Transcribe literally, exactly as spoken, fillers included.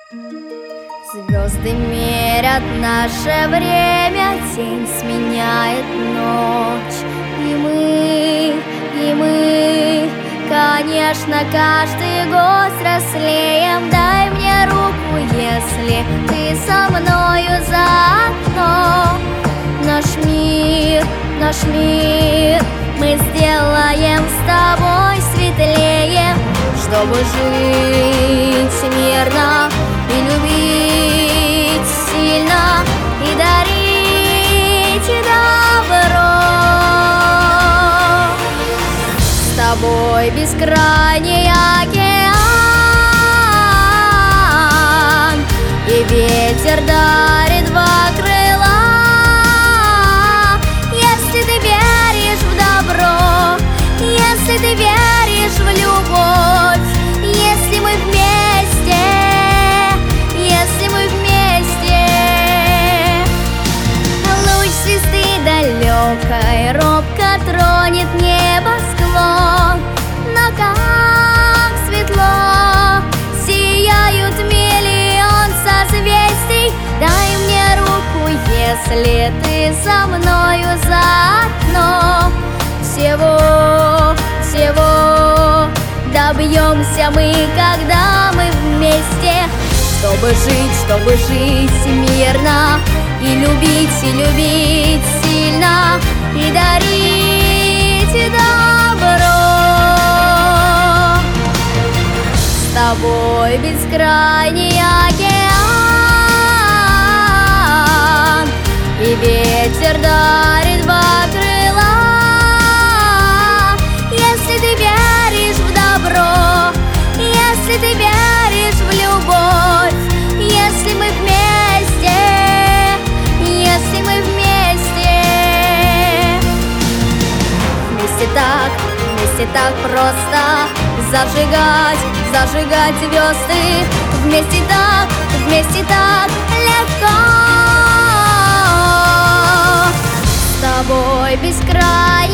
Звезды мерят наше время, тень сменяет ночь. И мы, и мы, конечно, каждый год взрослеем. Дай мне руку, если ты со мною заодно. Наш мир, наш мир мы сделаем с тобой светлее, чтобы жить мирно и любить сильно, и дарить добро. С тобой бескрайний океан, и ветер дарит два крыла. Если ты веришь в добро, если ты веришь в любовь, если мы вместе, если мы вместе. Луч звезды далекой робко тронет небосклон, но как светло сияют миллион созвездий. Дай мне руку, если ты со мною заодно. Всего, всего добьемся мы, когда мы вместе, чтобы жить, чтобы жить мирно, и любить, и любить сильно, и дарить добро. С тобой бескрайний океан, и ветер дарит два крыла. Если ты веришь в добро, если ты веришь в любовь, если мы вместе, если мы вместе. Вместе так, вместе так просто зажигать, зажигать звезды. Вместе так, вместе так легко. С тобой бескрайний